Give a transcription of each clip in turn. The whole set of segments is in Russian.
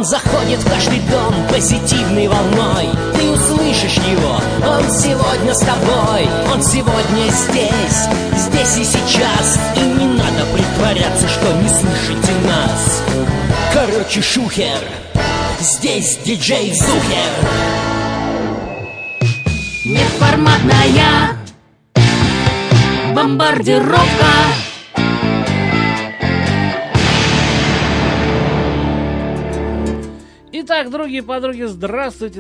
Он заходит в каждый дом позитивной волной. Ты услышишь его, он сегодня с тобой. Он сегодня здесь, здесь и сейчас. И не надо притворяться, что не слышите нас. Короче, шухер, здесь диджей Зухер. Неформатная бомбардировка. Итак, другие подруги, здравствуйте,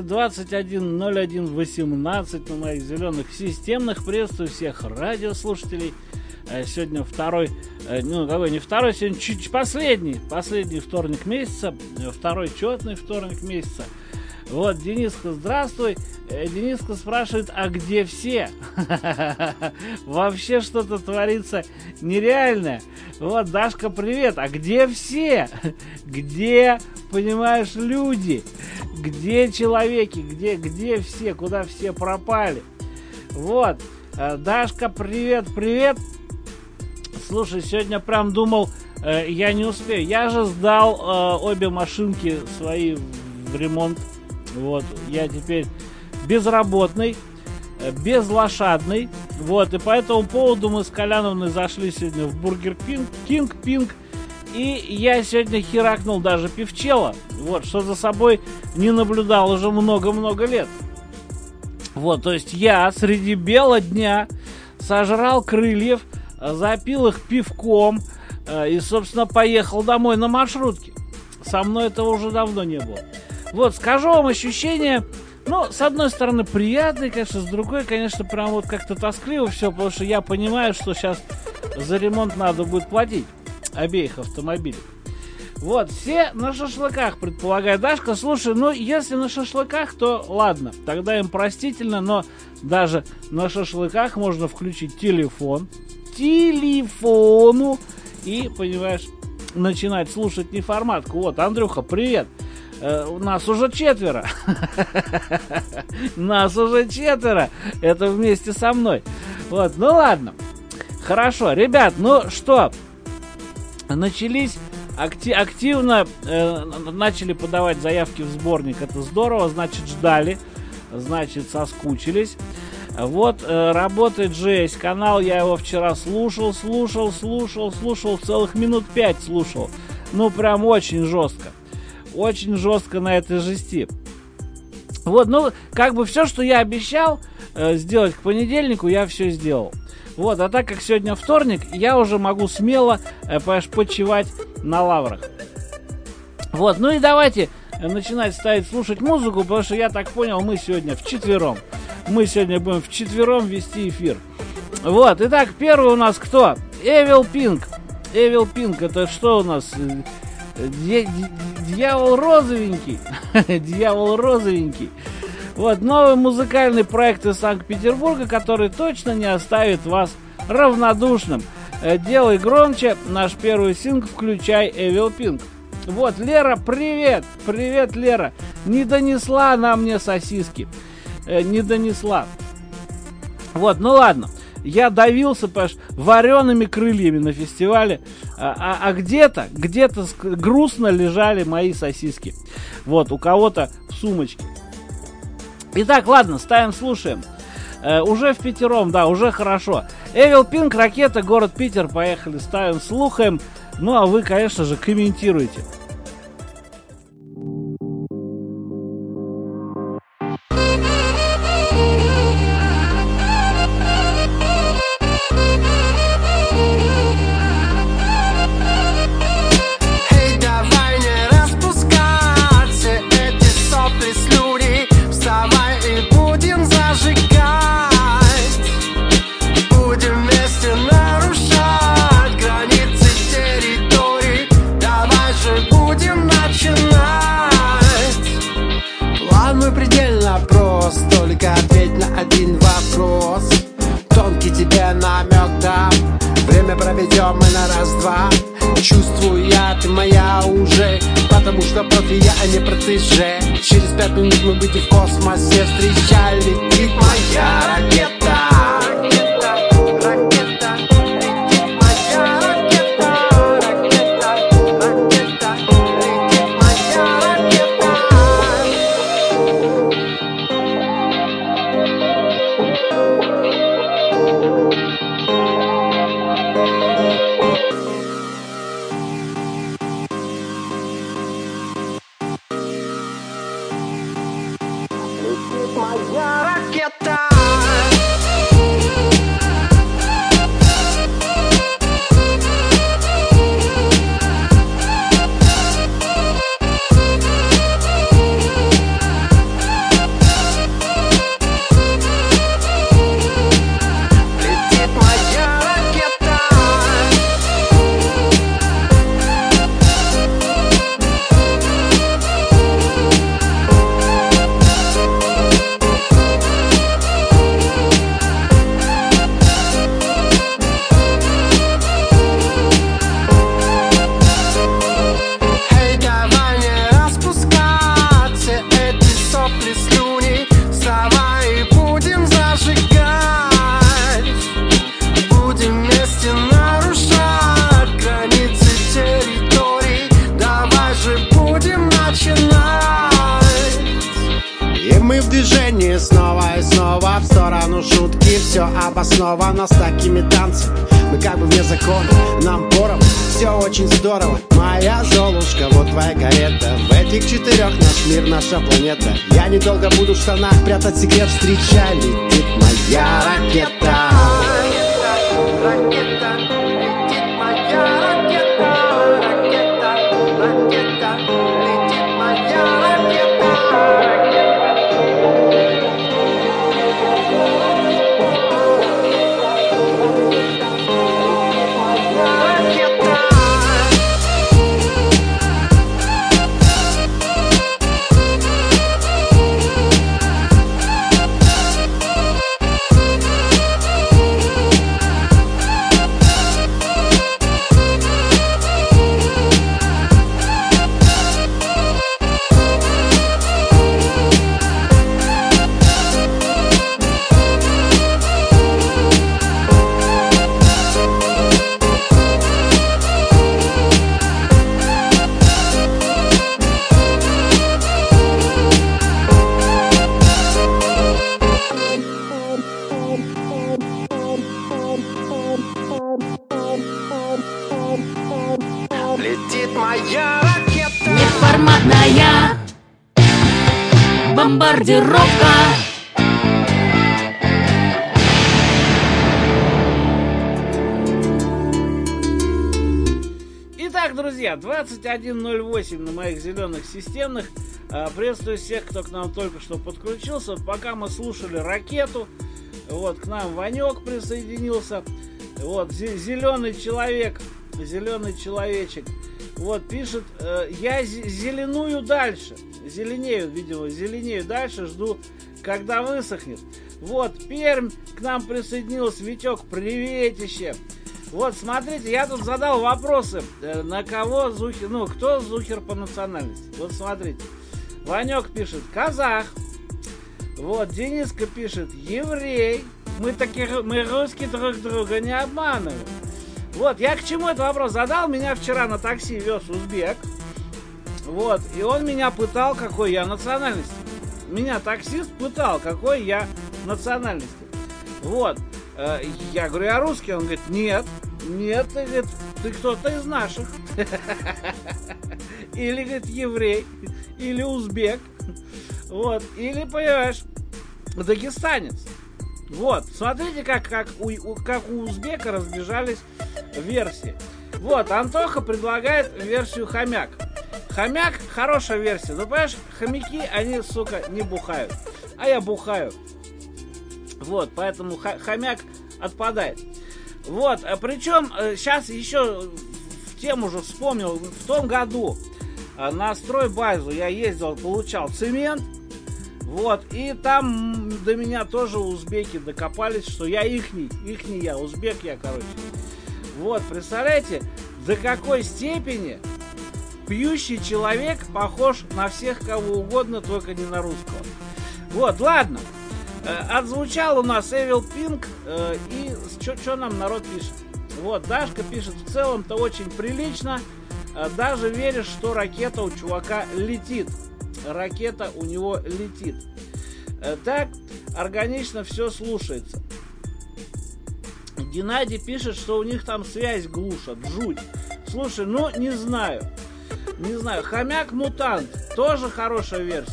21.01.18 на моих зеленых системных. Приветствую всех радиослушателей. Сегодня второй, сегодня чуть последний вторник месяца, второй четный вторник месяца. Вот, Дениска, здравствуй. Дениска спрашивает, а где все? Вообще что-то творится нереальное. Вот, Дашка, привет. А где все? Где, понимаешь, люди? Где человеки? Где все? Куда все пропали? Вот, Дашка, привет. Слушай, сегодня прям думал, я не успею. Я же сдал обе машинки свои в ремонт. Вот, я теперь безработный, безлошадный. Вот, и по этому поводу мы с Коляновной зашли сегодня в Бургер Кинг. И я сегодня херакнул даже пивчела. Вот, что за собой не наблюдал уже много-много лет. Вот, то есть я среди бела дня сожрал крыльев, запил их пивком и, собственно, поехал домой на маршрутке. Со мной этого уже давно не было. Вот, скажу вам ощущения, ну, с одной стороны, приятные, конечно, с другой, конечно, прям вот как-то тоскливо все, потому что я понимаю, что сейчас за ремонт надо будет платить обеих автомобилей. Вот, все на шашлыках, предполагаю. Дашка, слушай, ну, если на шашлыках, то ладно, тогда им простительно, но даже на шашлыках можно включить телефону и, понимаешь, начинать слушать неформатку. Вот, Андрюха, привет. Нас уже четверо. Это вместе со мной. Вот, ну ладно. Хорошо, ребят, ну что, начались активно, начали подавать заявки в сборник. Это здорово, значит, ждали, значит, соскучились. Вот, работает жесть. Канал, я его вчера слушал, целых минут 5 слушал. Ну, прям очень жестко. Очень жестко на этой жести. Вот, ну, как бы все, что я обещал сделать к понедельнику, я все сделал. Вот, а так как сегодня вторник, я уже могу смело, почивать на лаврах. Вот, ну и давайте начинать слушать музыку, потому что я так понял, мы сегодня вчетвером. Мы сегодня будем вчетвером вести эфир. Вот, итак, первый у нас кто? Evil Pink. Evil Pink, это что у нас? Дьявол розовенький. Дьявол розовенький. Вот, новый музыкальный проект из Санкт-Петербурга, который точно не оставит вас равнодушным. Делай громче наш первый сингл, включай Evil Pink. Вот, Лера, привет. Привет, Лера. Не донесла она мне сосиски. Не донесла. Вот, ну ладно. Я давился, понимаешь, вареными крыльями на фестивале, а где-то грустно лежали мои сосиски. Вот, у кого-то в сумочке. Итак, ладно, ставим, слушаем. Уже в пятером, да, уже хорошо. Evil Pink, Ракета, город Питер, поехали, ставим, слухаем. Ну, а вы, конечно же, комментируйте. Проведем мы на раз-два. Чувствую я, ты моя уже, потому что профи я, а не протеже. Через 5 минут мы будем в космосе. Встречай, летит моя ракета. Ракета, ракета, ракета, ракета, летит моя ракета. моя ракета. Снова и снова в сторону шутки. Все обосновано с такими танцами. Мы как бы вне закона, нам поровну. Все очень здорово, моя Золушка. Вот твоя карета. В этих 4 наш мир, наша планета. Я недолго буду в штанах прятать секрет. Встречай, летит моя ракета. Ракета, летит моя ракета. Ракета, ракета, летит моя ракета. Летит моя ракета. Неформатная бомбардировка. Итак, друзья, 21:08 на моих зеленых системных. Приветствую всех, кто к нам только что подключился. Пока мы слушали ракету, вот к нам Ванек присоединился. Вот зеленый человек, зеленый человечек. Вот пишет: я зеленую дальше. Зеленею, видимо, зеленею дальше. Жду, когда высохнет. Вот Пермь к нам присоединился. Витек, приветище. Вот, смотрите, я тут задал вопросы, на кого Зухер, ну, кто Зухер по национальности. Вот, смотрите, Ванек пишет: казах. Вот, Дениска пишет: еврей. Мы русские друг друга не обманываем. Вот, я к чему этот вопрос задал? Меня вчера на такси вез узбек. Вот, и он меня пытал, какой я национальности. Меня таксист пытал, какой я национальности. Вот. Я говорю: я русский. Он говорит: нет, ты кто-то из наших. Или, говорит, еврей, или узбек. Вот, или, понимаешь, дагестанец. Вот, смотрите, как у узбека разбежались версии. Вот, Антоха предлагает версию хомяк. Хомяк хорошая версия. Ну, понимаешь, хомяки, они, сука, не бухают. А я бухаю. Вот, поэтому хомяк отпадает. Вот, причем сейчас еще в тему уже вспомнил. В том году на стройбазу я ездил, получал цемент. Вот, и там до меня тоже узбеки докопались, что я ихний я, узбек я, короче. Вот, представляете, до какой степени пьющий человек похож на всех кого угодно, только не на русского. Вот, ладно. Отзвучал у нас Evil Pink. И что нам народ пишет? Вот, Дашка пишет: в целом-то очень прилично. Даже веришь, что ракета у чувака летит. Ракета у него летит. Так органично все слушается. Геннадий пишет, что у них там связь глушат. Жуть. Слушай, ну не знаю. Не знаю. Хомяк-мутант. Тоже хорошая версия.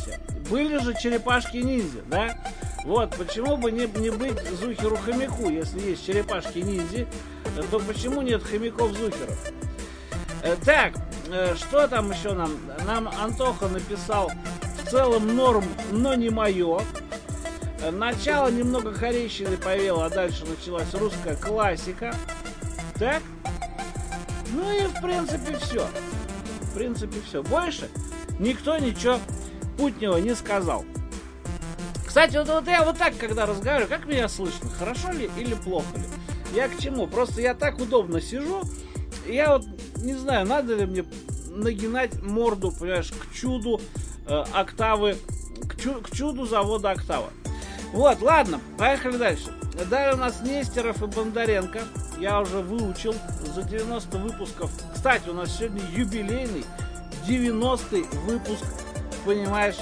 были же черепашки-ниндзя, да? Вот, почему бы не быть Зухеру-хомяку, если есть черепашки-ниндзя, то почему нет хомяков-зухеров? Так, что там еще нам? Нам Антоха написал: в целом норм, но не мое. Начало немного корейщины повело, а дальше началась русская классика. Так? Ну и в принципе все. В принципе все. Больше никто ничего путнего не сказал. Кстати, вот я вот так, когда разговариваю, как меня слышно? Хорошо ли или плохо ли? Я к чему? Просто я так удобно сижу. Я вот не знаю, надо ли мне нагинать морду, понимаешь, к чуду октавы, к чуду завода «Октава». Вот, ладно, поехали дальше. Далее у нас Нестеров и Бондаренко. Я уже выучил за 90 выпусков. Кстати, у нас сегодня юбилейный 90-й выпуск, понимаешь,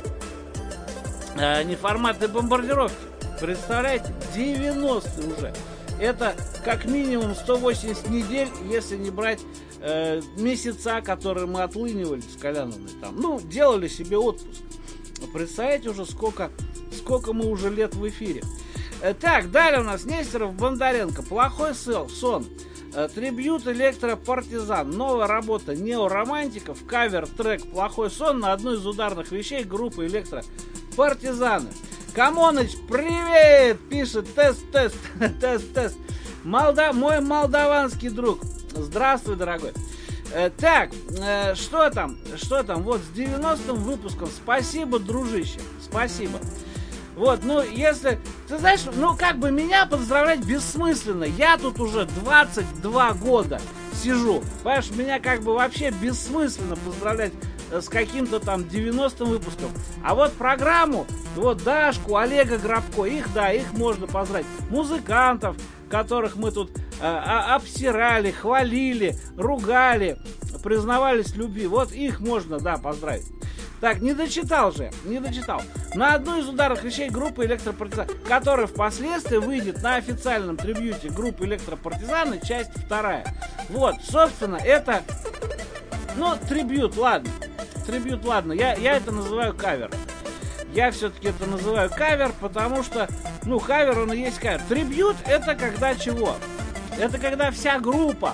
неформатной бомбардировки. Представляете? 90-й уже. Это как минимум 180 недель, если не брать месяца, которые мы отлынивали с Коляновной там. Ну, делали себе отпуск. Представляете уже, сколько мы уже лет в эфире. Так, далее у нас Нестеров, Бондаренко. Плохой сон. Трибьют электропартизан. Новая работа неоромантиков. Кавер-трек «Плохой сон» на одну из ударных вещей группы электропартизаны. Камоныч, привет! Пишет тест. Мой молдаванский друг. Здравствуй, дорогой. Так, что там? Вот с 90-м выпуском. Спасибо, дружище. Спасибо. Вот, ну, если... Ты знаешь, ну, как бы меня поздравлять бессмысленно. Я тут уже 22 года сижу. Понимаешь, меня как бы вообще бессмысленно поздравлять с каким-то там 90-м выпуском. А вот программу, вот Дашку, Олега Грабко, их можно поздравить. Музыкантов, которых мы тут обсирали, хвалили, ругали, признавались в любви. Вот их можно, да, поздравить. Так, не дочитал. На одну из ударных вещей группы электропартизаны, которая впоследствии выйдет на официальном трибьюте группы электропартизаны, часть 2. Вот, собственно, это... Ну, трибьют, ладно. Я это называю кавер. Я все-таки это называю кавер, потому что, ну, кавер, он и есть кавер. Трибьют — это когда чего? Это когда вся группа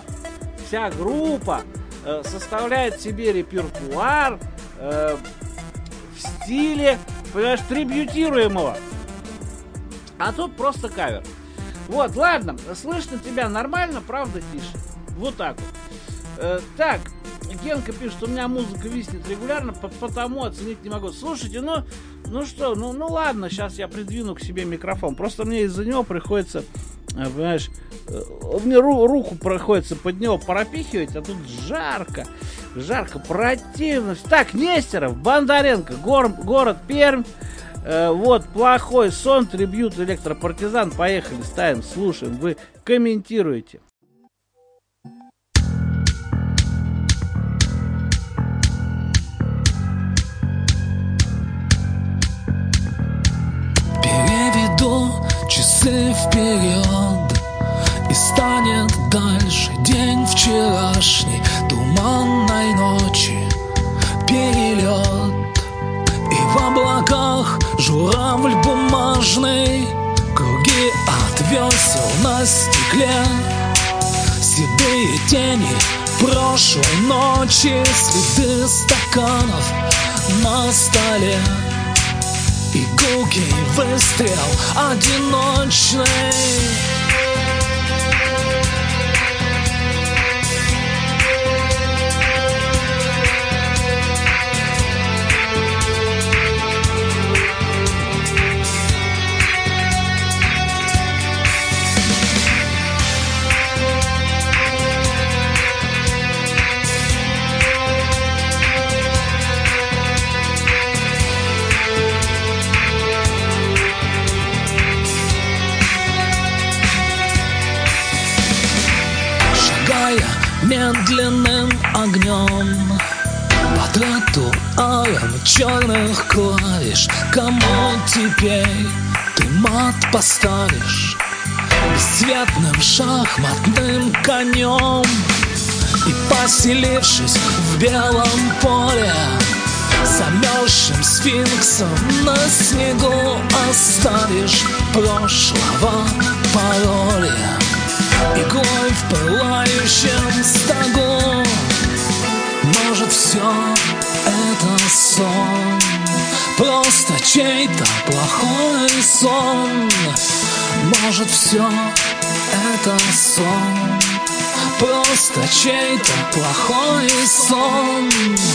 составляет себе репертуар в стиле, понимаешь, трибьютируемого. А тут просто кавер. Вот, ладно, слышно тебя нормально, правда, тише? Вот так вот. Так, Генка пишет, что у меня музыка виснет регулярно, потому оценить не могу. Слушайте, ну ладно, сейчас я придвину к себе микрофон. Просто мне из-за него приходится, понимаешь, мне руку приходится под него пропихивать, а тут жарко, противно. Так, Нестеров, Бондаренко, город Пермь. Вот, плохой сон, трибьют электропартизан. Поехали, ставим, слушаем, вы комментируете. Переведу часы вперед, и станет дальше день вчерашний, туманной ночи перелет. И в облаках журавль бумажный, круги от весел на стекле, седые тени прошлой ночи, следы стаканов на столе. И гулкий выстрел одиночный. Медленным огнем по тротуарам черных клавиш. Кому теперь ты мат поставишь? Бесцветным шахматным конем. И поселившись в белом поле, замерзшим сфинксом на снегу оставишь прошлого пароли, иглой в пылающем стогу. Может, все это сон, просто чей-то плохой сон. Может, все это сон, просто чей-то плохой сон.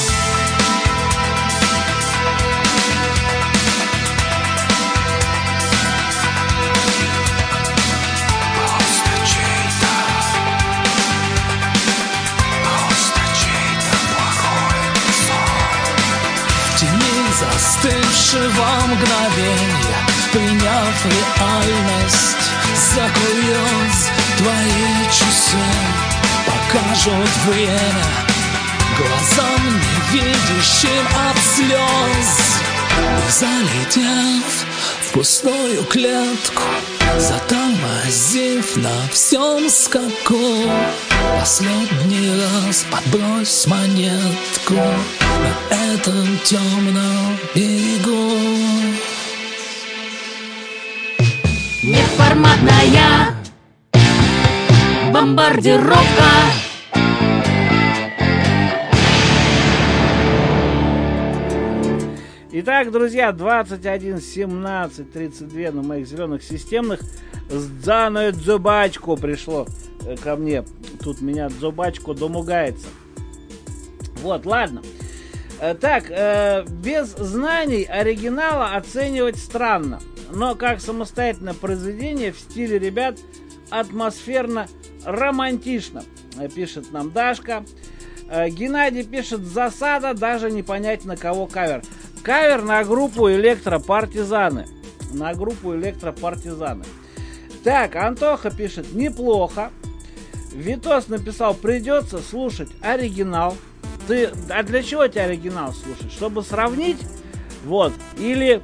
Застывшего мгновенья, приняв реальность за курьез, твои часы покажут время глазам невидящим от слез. Залетев в пустую клетку, затормозив на всем скаку, последний раз подбрось монетку на этом темном берегу. Неформатная бомбардировка. Итак, друзья, 21, 17, 32 на моих зеленых системных. Сданное Дзобачко пришло ко мне. Тут меня Дзобачко домугается. Вот, ладно. Так, без знаний оригинала оценивать странно. Но как самостоятельное произведение в стиле ребят атмосферно-романтично, пишет нам Дашка. Геннадий пишет: засада, даже не понять, на кого кавер. Кавер на группу Электропартизаны. На группу Электропартизаны. Так, Антоха пишет: неплохо. Витос написал: придется слушать оригинал. А для чего тебе оригинал слушать? Чтобы сравнить? Вот. Или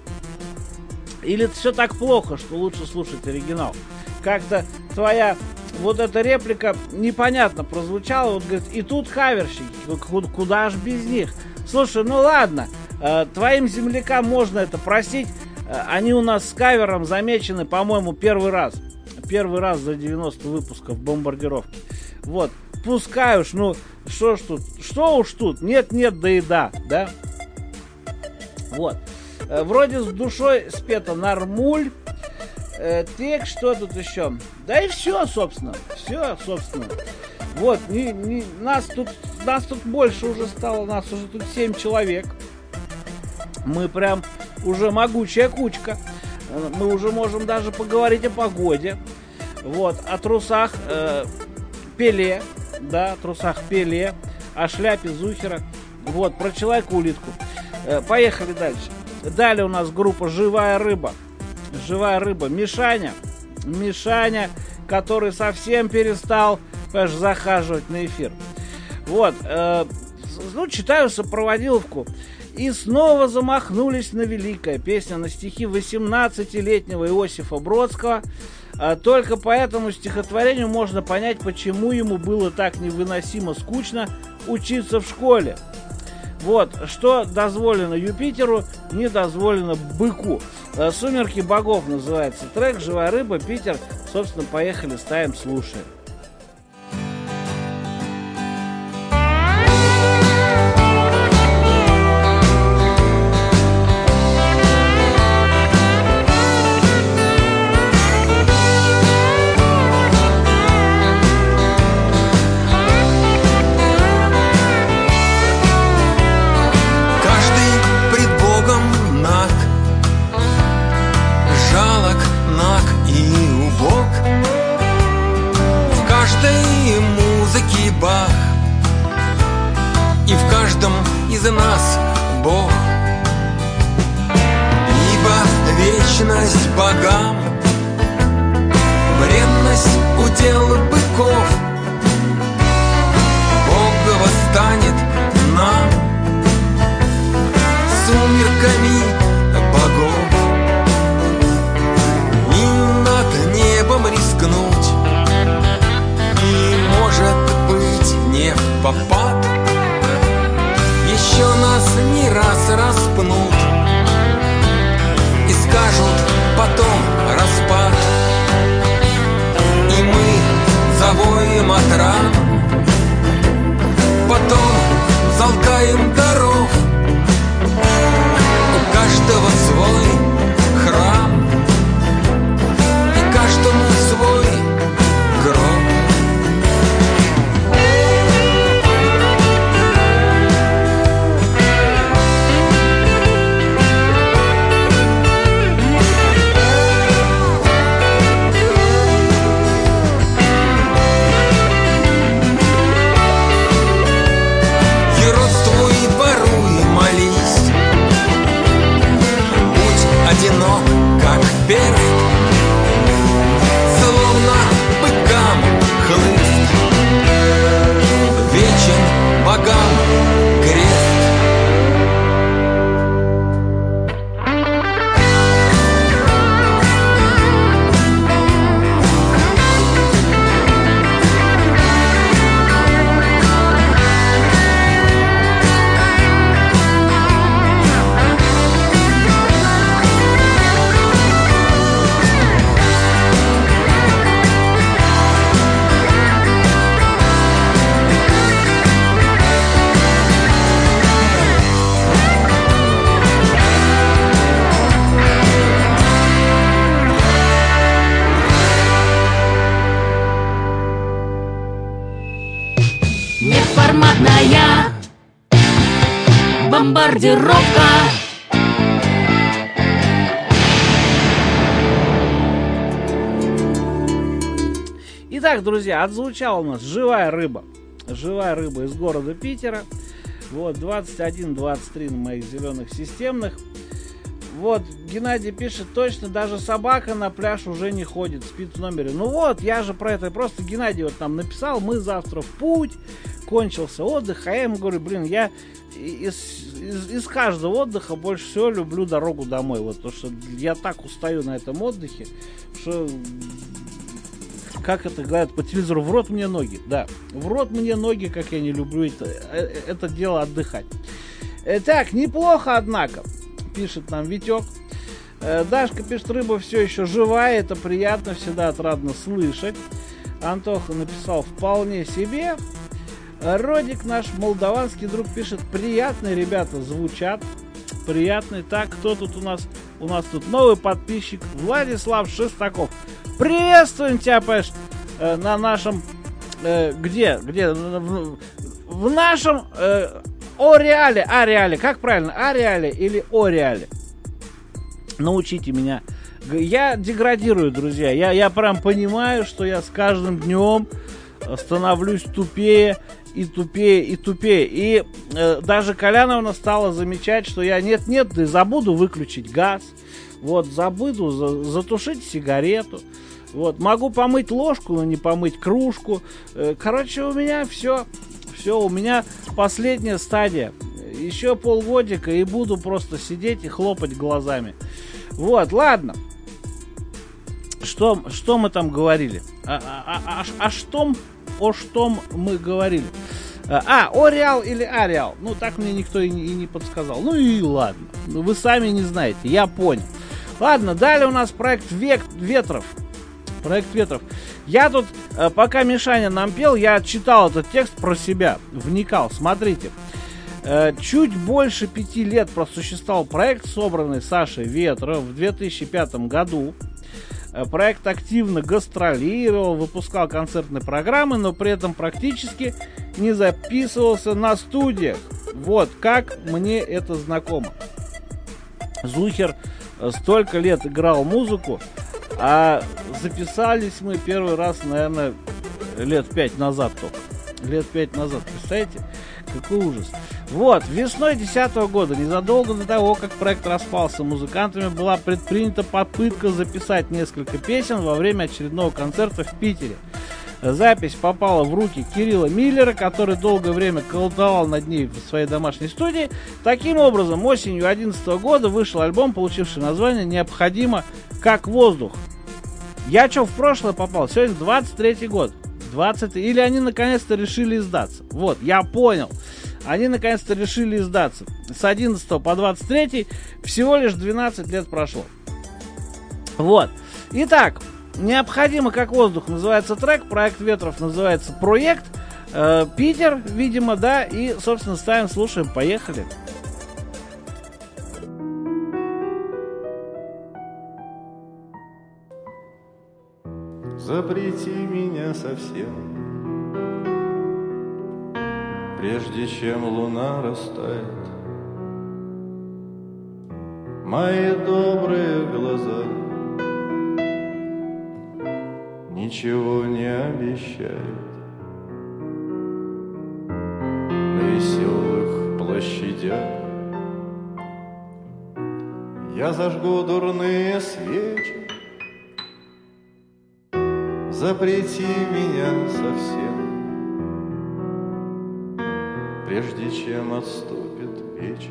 все так плохо, что лучше слушать оригинал? Как-то твоя вот эта реплика непонятно прозвучала. Вот говорит: и тут каверщики. Куда ж без них? Слушай, ну ладно. Твоим землякам можно это простить. Они у нас с кавером замечены, по-моему, первый раз. Первый раз за 90 выпусков бомбардировки. Вот. Пускай уж, ну, что ж тут? Что уж тут? Нет-нет, да и да, да? Вот. Вроде с душой спето нормуль. Так, что тут еще? Да и все, собственно. Все, собственно. Вот, нас тут больше уже стало. Нас уже тут 7 человек. Мы прям уже могучая кучка. Мы уже можем даже поговорить о погоде. Вот, о трусах Пеле. Да, о трусах Пеле. О шляпе Зухера. Вот, про Человека-улитку. Поехали дальше. Далее у нас группа «Живая рыба». Живая рыба. Мишаня, который совсем перестал, понимаешь, захаживать на эфир. Вот. Ну, читаю сопроводиловку. И снова замахнулись на великое. Песня на стихи 18-летнего Иосифа Бродского. Только по этому стихотворению можно понять, почему ему было так невыносимо скучно учиться в школе. Вот, что дозволено Юпитеру, не дозволено быку. «Сумерки богов» называется трек. «Живая рыба», Питер. Собственно, поехали, ставим, слушаем. Бах, и в каждом из нас Бог, ибо вечность богам, бренность удел быков. Бог восстанет нам сумерками богов, и над небом рискнуть, и может быть не в попад. еще нас не раз распнут и скажут потом распад, и мы завоем от ран, потом залкаем даров. У каждого свой храм, и каждому свой гроб. Одинок, как перст, словно быкам хлыст, вечен богам крест. Неформатная бомбардировка. Итак, друзья, отзвучала у нас «Живая рыба». «Живая рыба» из города Питера. Вот, 21-23 на моих зеленых системных. Вот, Геннадий пишет, точно, даже собака на пляж уже не ходит, спит в номере. Ну вот, я же про это, просто Геннадий вот там написал, мы завтра в путь, кончился отдых, а я ему говорю, блин, я из каждого отдыха больше всего люблю дорогу домой, вот, потому что я так устаю на этом отдыхе, что, как это говорят по телевизору, в рот мне ноги, да, в рот мне ноги, как я не люблю это дело отдыхать. Так, неплохо, однако. Пишет нам Витек. Дашка пишет, рыба все еще живая, это приятно, всегда отрадно слышать. Антоха написал, вполне себе. Родик, наш молдаванский друг, пишет, приятные ребята звучат. Приятные. Так, кто тут у нас? У нас тут новый подписчик Владислав Шестаков. Приветствуем тебя, Пэш, на нашем... где? В нашем... Ареале, как правильно, Ареале или Ореале? Научите меня. Я деградирую, друзья. Я прям понимаю, что я с каждым днем становлюсь тупее и тупее и тупее. И даже Коляновна стала замечать, что я нет-нет, да и забуду выключить газ. Вот, забуду затушить сигарету. Вот, могу помыть ложку, но не помыть кружку. Короче, у меня все, у меня последняя стадия. Еще полгодика и буду просто сидеть и хлопать глазами. Вот, ладно. Что мы там говорили? Что мы говорили? Ореал или Ареал? Ну, так мне никто и не подсказал. Ну и ладно. Вы сами не знаете, я понял. Ладно, далее у нас проект Ветров. Проект Ветров. Я тут, пока Мишаня нам пел, я читал этот текст про себя, вникал. Смотрите. Чуть больше 5 лет просуществовал проект, собранный Сашей Ветров в 2005 году. Проект активно гастролировал, выпускал концертные программы, но при этом практически не записывался на студиях. Вот как мне это знакомо. Зухер столько лет играл музыку, а записались мы первый раз, наверное, лет 5 назад только. Лет 5 назад, представляете? Какой ужас. Вот, весной 2010 года, незадолго до того, как проект распался, музыкантами была предпринята попытка записать несколько песен во время очередного концерта в Питере. Запись попала в руки Кирилла Миллера, который долгое время колдовал над ней в своей домашней студии. Таким образом, осенью 2011 года вышел альбом, получивший название «Необходимо как воздух». Я что, в прошлое попал? Сегодня 23-й год. 20 или они наконец-то решили издаться. Вот, я понял. они наконец-то решили издаться. С 11 по 23 всего лишь 12 лет прошло. Вот. Итак, «Необходимо как воздух» называется трек, «Проект ветров» называется проект, Питер, видимо, да, и, собственно, ставим, слушаем, поехали. Запрети меня совсем, прежде чем луна растает. Мои добрые глаза ничего не обещают. На веселых площадях я зажгу дурные свечи. Запрети меня совсем, прежде чем отступит вечер.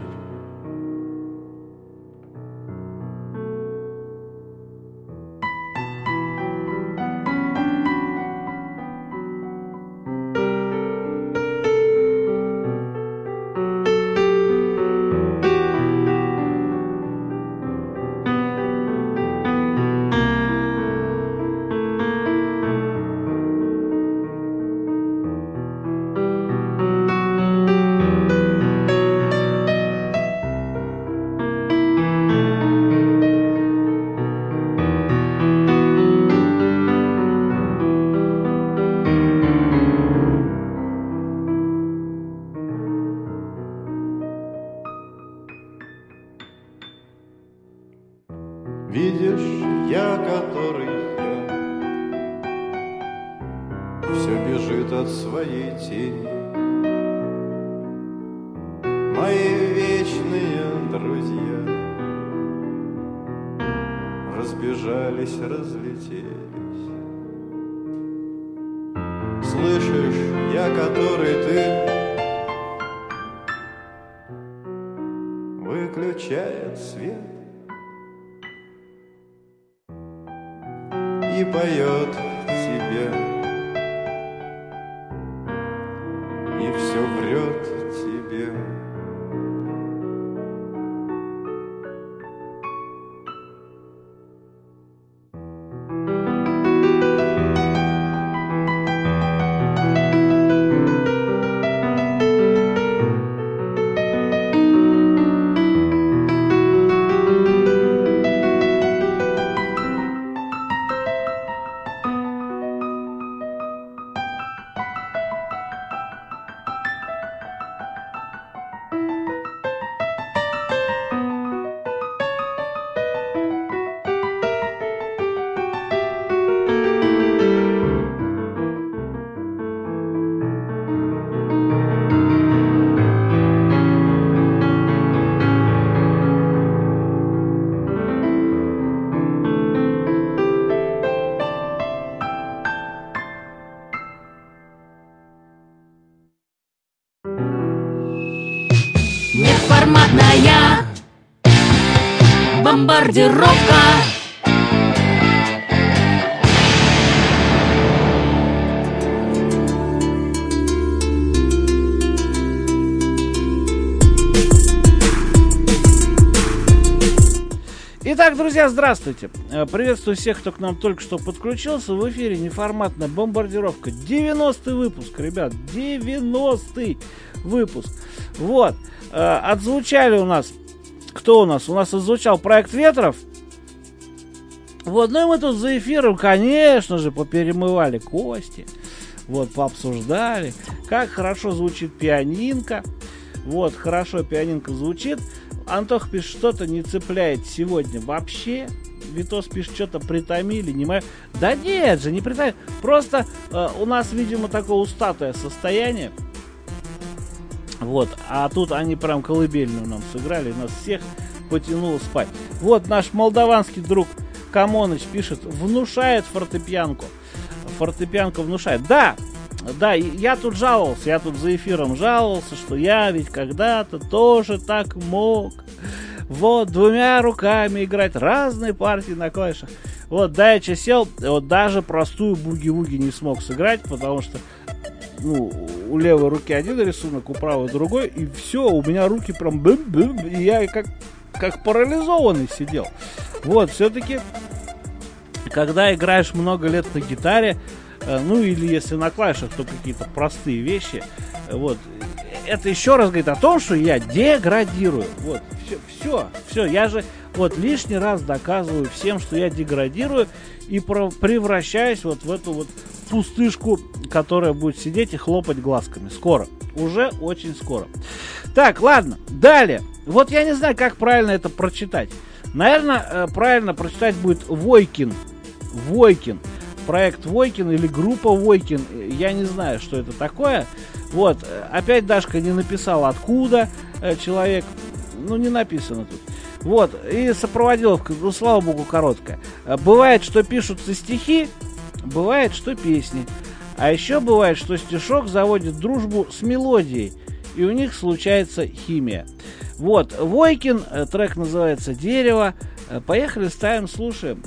Видишь, я, который я, все бежит от своей тени. Мои вечные друзья разбежались, разлетелись. Слышишь, я, который ты, выключает свет и поет тебе, и все врет тебе. Неформатная бомбардировка. Итак, друзья, здравствуйте. Приветствую всех, кто к нам только что подключился. В эфире неформатная бомбардировка. 90-й выпуск, ребят. 90-й выпуск. Вот. Отзвучали у нас... Кто у нас? У нас отзвучал проект ветров. Вот. Ну и мы тут за эфиром, конечно же, поперемывали кости. Вот, пообсуждали. Как хорошо звучит пианинка. Вот, хорошо пианинка звучит. Антох пишет, что-то не цепляет сегодня вообще. Витос пишет, что-то притомили, не мое. Да нет же, не притомили. Просто у нас, видимо, такое устатое состояние. Вот, а тут они прям колыбельную нам сыграли, нас всех потянуло спать. Вот наш молдаванский друг Камоныч пишет, внушает фортепианку. Фортепианка внушает. Да, я тут жаловался, я тут за эфиром жаловался, что я ведь когда-то тоже так мог. Вот, двумя руками играть разные партии на клавишах. Вот, давеча сел, вот даже простую буги-вуги не смог сыграть, потому что, ну, у левой руки один рисунок, у правой другой, и все, у меня руки прям бым-бым, и я как парализованный сидел. Вот, все-таки, когда играешь много лет на гитаре, ну или если на клавишах, то какие-то простые вещи, вот, это еще раз говорит о том, что я деградирую. Вот, все, я же вот лишний раз доказываю всем, что я деградирую и превращаюсь вот в эту вот пустышку, которая будет сидеть и хлопать глазками. Скоро, уже очень скоро. Так, ладно, далее. Вот я не знаю, как правильно это прочитать. Наверное, правильно прочитать будет Войкин. Проект Войкин или группа Войкин. Я не знаю, что это такое. Вот, опять Дашка не написала, откуда человек. Ну, не написано тут. Вот, и сопроводиловка, ну, слава богу, короткая. Бывает, что пишутся стихи, бывает, что песни. А еще бывает, что стишок заводит дружбу с мелодией, и у них случается химия. Вот, Войкин, трек называется «Дерево». Поехали, ставим, слушаем.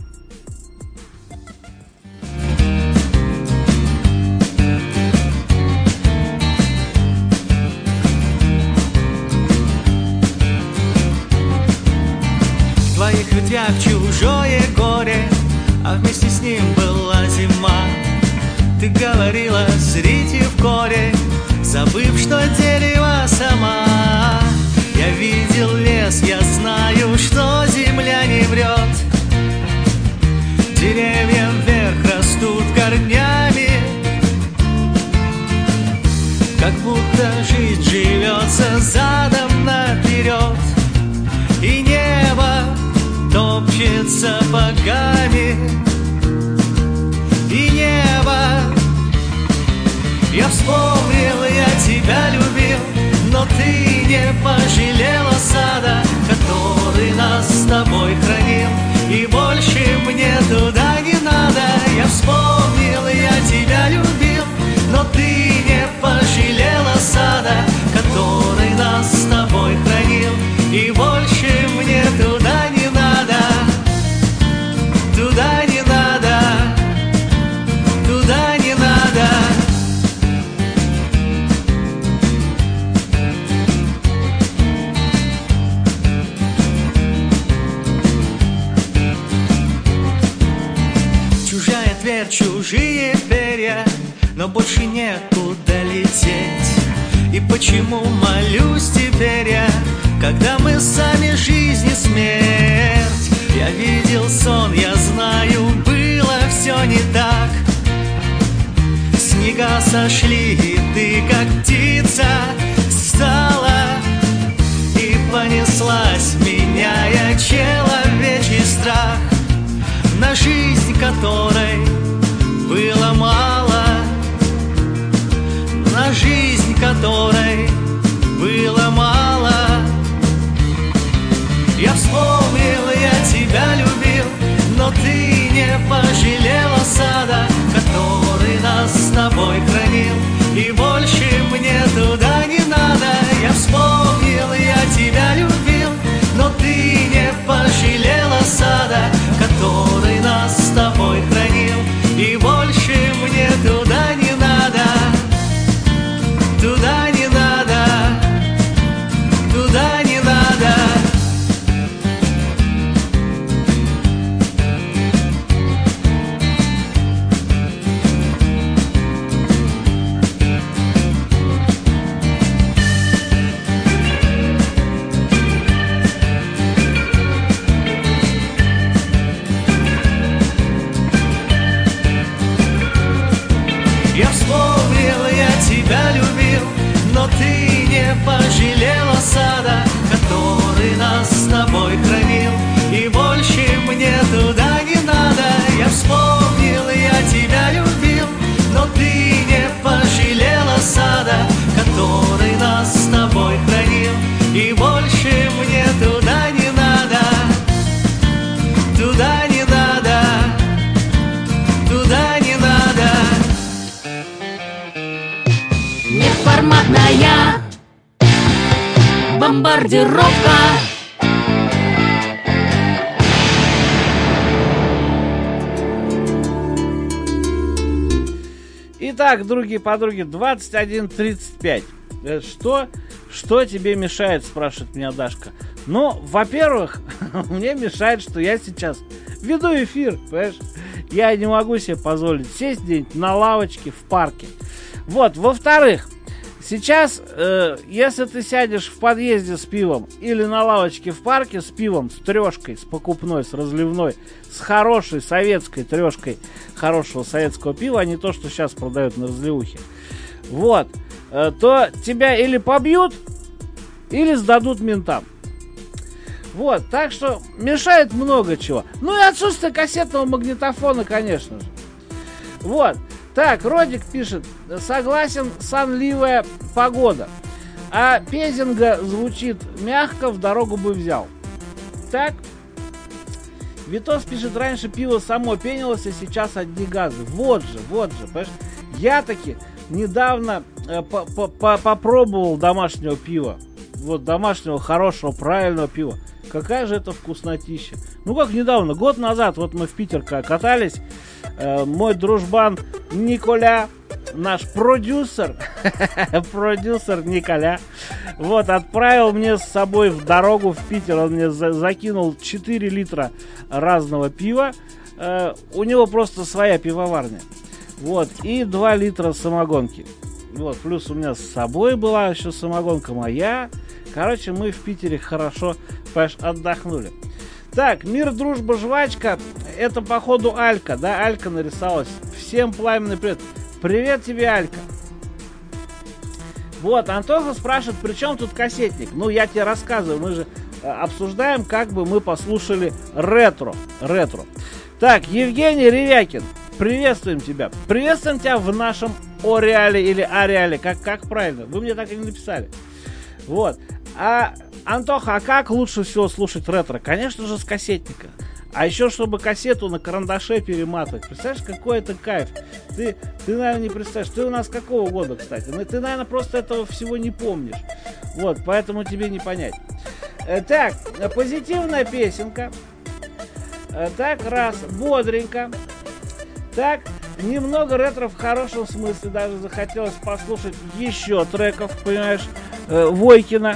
В твоих ветвях чужое горе, а вместе с ним была зима. Ты говорила, зрите в коре, забыв, что дерево сама. Я видел лес, я знаю, что земля не врет. Деревья вверх растут корнями, как будто жизнь живется задом наперед. И небо топчет сапогами, и небо. Я вспомнил, я тебя любил, но ты не пожалела сада, который нас с тобой хранил, и больше мне туда не надо. Я вспомнил, я тебя любил, но ты не пожалела сада, который нас с тобой хранил, и больше мне туда не надо. Туда не надо, туда не надо. Чужая дверь, чужие перья, но больше некуда лететь. И почему молюсь теперь я, когда мы сами жизнь и смерть? Я видел сон, я знаю, было все не так. Снега сошли, и ты, как птица, стала и понеслась, меняя человечий страх на жизнь, которой было мало, на жизнь, которой было мало. Я вспомнил, я тебя любил, но ты не пожалела сада, который нас с тобой хранил, и больше мне туда не надо. Я вспомнил, я тебя любил, но ты не пожалела сада, который нас с тобой хранил, и больше мне туда не надо. Туда не надо, туда не надо. Я вспомнил, я тебя любил, но ты не пожалела сада, который нас с тобой хранил, и больше мне туда не надо. Я вспомнил, я тебя любил, но ты не пожалела сада, который нас с тобой хранил, и больше мне туда не надо. Туда не надо, туда не надо. Неформатная бомбардировка. Итак, другие подруги, 21:35. Что тебе мешает, спрашивает меня Дашка. Ну, во-первых, мне мешает, что я сейчас веду эфир, понимаешь? Я не могу себе позволить сесть где-нибудь на лавочке в парке. Вот, во-вторых, сейчас, если ты сядешь в подъезде с пивом или на лавочке в парке с пивом, с трешкой, с покупной, с разливной, с хорошей советской трешкой хорошего советского пива, а не то, что сейчас продают на разливухе, вот, то тебя или побьют, или сдадут ментам. Вот, так что мешает много чего. Ну и отсутствие кассетного магнитофона, конечно же. Вот. Так, Родик пишет: согласен, сонливая погода. А песенка звучит мягко, в дорогу бы взял. Так. Витос пишет: раньше пиво само пенилось, а сейчас одни газы. Вот же, понимаешь? Я таки недавно попробовал домашнего пива. Вот, домашнего, хорошего, правильного пива. Какая же это вкуснотища. Ну как недавно, год назад, вот мы в Питер катались. Мой дружбан Николя, наш продюсер Николя, вот, отправил мне с собой в дорогу в Питер. Он мне закинул 4 литра разного пива. У него просто своя пивоварня. Вот, и 2 литра самогонки. Вот, плюс у меня с собой была еще самогонка моя. Короче, мы в Питере хорошо, понимаешь, отдохнули. Так, мир, дружба, жвачка. Это, походу, Алька, да? Алька нарисовалась. Всем пламенный привет. Привет тебе, Алька. Вот, Антоха спрашивает, при чем тут кассетник? Ну, я тебе рассказываю, мы же обсуждаем, как бы мы послушали ретро. Так, Евгений Ревякин, приветствуем тебя. Приветствуем тебя в нашем Ореале или Ареале, как правильно? Вы мне так и не написали. Вот. А, Антоха, а как лучше всего слушать ретро? Конечно же, с кассетника. А еще, чтобы кассету на карандаше перематывать. Представляешь, какой это кайф? Ты, наверное, не представляешь. Ты у нас какого года, кстати? Ну, ты, наверное, просто этого всего не помнишь. Вот, поэтому тебе не понять. Так, позитивная песенка. Так, раз, бодренько. Так, немного ретро в хорошем смысле. Даже захотелось послушать еще треков, понимаешь, Войкина.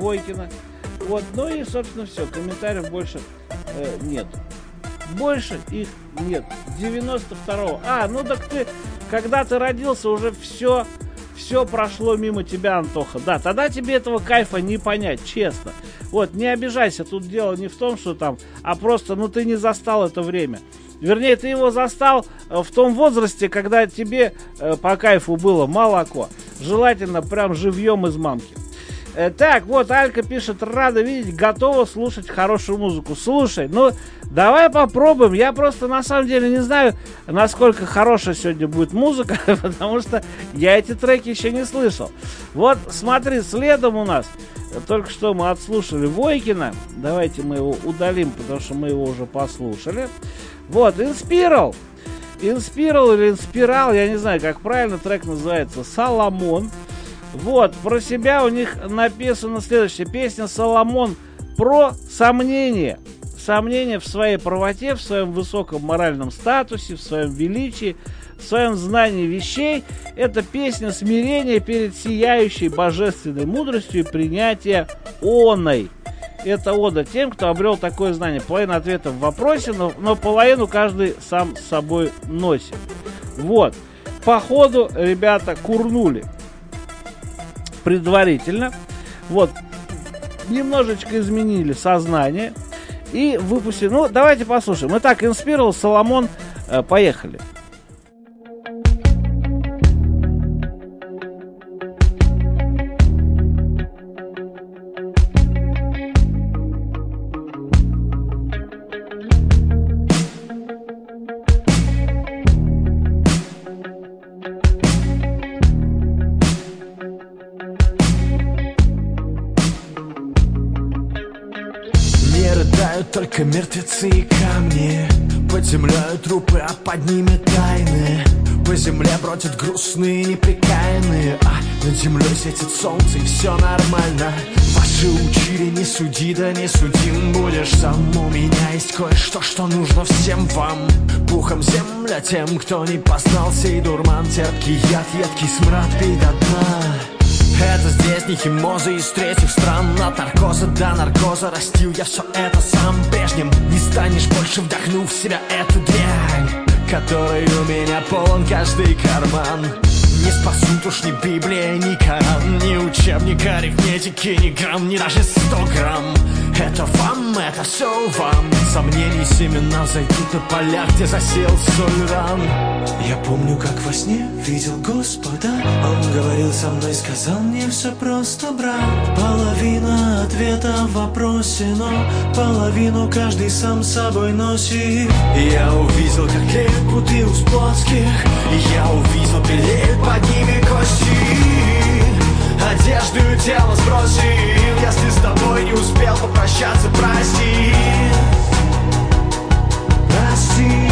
Вот, ну и, собственно, все. Комментариев больше нет. Больше их нет. 92-го. Ну так ты, когда ты родился, уже все прошло мимо тебя, Антоха. Да, тогда тебе этого кайфа не понять, честно. Вот, не обижайся, тут дело не в том, что там, а просто, ты не застал это время. Вернее, ты его застал в том возрасте, когда тебе по кайфу было молоко. Желательно прям живьем из мамки. Так, вот Алька пишет: рада видеть, готова слушать хорошую музыку. Слушай, давай попробуем. Я просто на самом деле не знаю, насколько хорошая сегодня будет музыка, потому что я эти треки еще не слышал. Вот, смотри, следом у нас только что мы отслушали Войкина. Давайте мы его удалим, потому что мы его уже послушали. Вот, Инспирал или Инспирал, я не знаю, как правильно трек называется, Соломон. Вот, про себя у них написано следующее. Песня «Соломон» про сомнение. Сомнение в своей правоте, в своем высоком моральном статусе, в своем величии, в своем знании вещей. Это песня смирения перед сияющей божественной мудростью и принятия оной. Это ода тем, кто обрел такое знание. Половина ответа в вопросе, но половину каждый сам с собой носит. Вот. Походу, ребята курнули предварительно. Вот. Немножечко изменили сознание. И выпустили. Давайте послушаем. Итак, Инспирал, Соломон. Поехали. Только мертвецы и камни. Под землей трупы, а под ними тайны. По земле бродят грустные, неприкаянные. Над землей светит солнце и все нормально. Ваши учили, не суди, да не судим будешь сам. У меня есть кое-что, что нужно всем вам. Пухом земля тем, кто не познал сей дурман. Терпкий яд, едкий смрад, пей до дна. Это здесь не химозы из третьих стран. От наркоза до наркоза растил я все это сам. Прежним не станешь больше, вдохнув в себя эту дрянь, которой у меня полон каждый карман. Не спасут уж ни Библия, ни Коран, ни учебник арифметики, ни грамм, ни даже 100 грамм. Это вам, это все вам. Сомнений семена взойдут на полях, где засел соль ран. Я помню, как во сне видел Господа. Он говорил со мной, сказал мне все просто, брат. Половина ответа в вопросе, но половину каждый сам с собой носит. Я увидел, как тлеют бутылки плотских, и я увидел, белеют под ними кости. Одежду и тело сбросил, если с тобой не успел попрощаться, прости. Прости.